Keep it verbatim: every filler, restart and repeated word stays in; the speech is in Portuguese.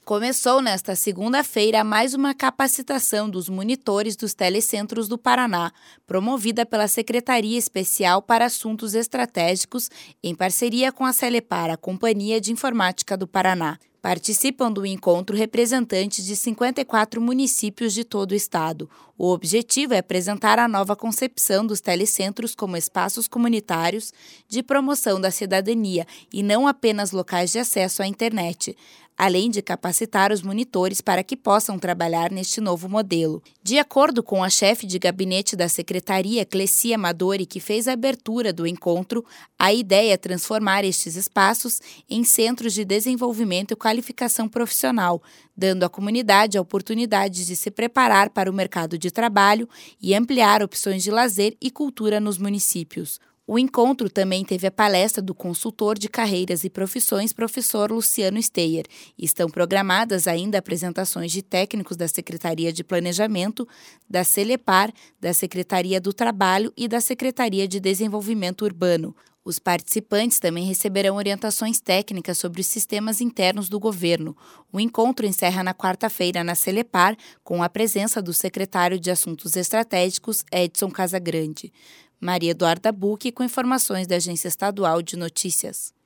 Começou nesta segunda-feira mais uma capacitação dos monitores dos telecentros do Paraná, promovida pela Secretaria Especial para Assuntos Estratégicos, em parceria com a Celepar, a Companhia de Informática do Paraná. Participam do encontro representantes de cinquenta e quatro municípios de todo o estado. O objetivo é apresentar a nova concepção dos telecentros como espaços comunitários de promoção da cidadania e não apenas locais de acesso à internet, além de capacitar os monitores para que possam trabalhar neste novo modelo. De acordo com a chefe de gabinete da Secretaria, Cleci Amadori, que fez a abertura do encontro, a ideia é transformar estes espaços em centros de desenvolvimento e qualificação profissional, dando à comunidade a oportunidade de se preparar para o mercado de trabalho e ampliar opções de lazer e cultura nos municípios. O encontro também teve a palestra do consultor de carreiras e profissões, professor Luciano Steyer. Estão programadas ainda apresentações de técnicos da Secretaria de Planejamento, da Celepar, da Secretaria do Trabalho e da Secretaria de Desenvolvimento Urbano. Os participantes também receberão orientações técnicas sobre os sistemas internos do governo. O encontro encerra na quarta-feira na Celepar, com a presença do secretário de Assuntos Estratégicos, Edson Casagrande. Maria Eduarda Bucchi, com informações da Agência Estadual de Notícias.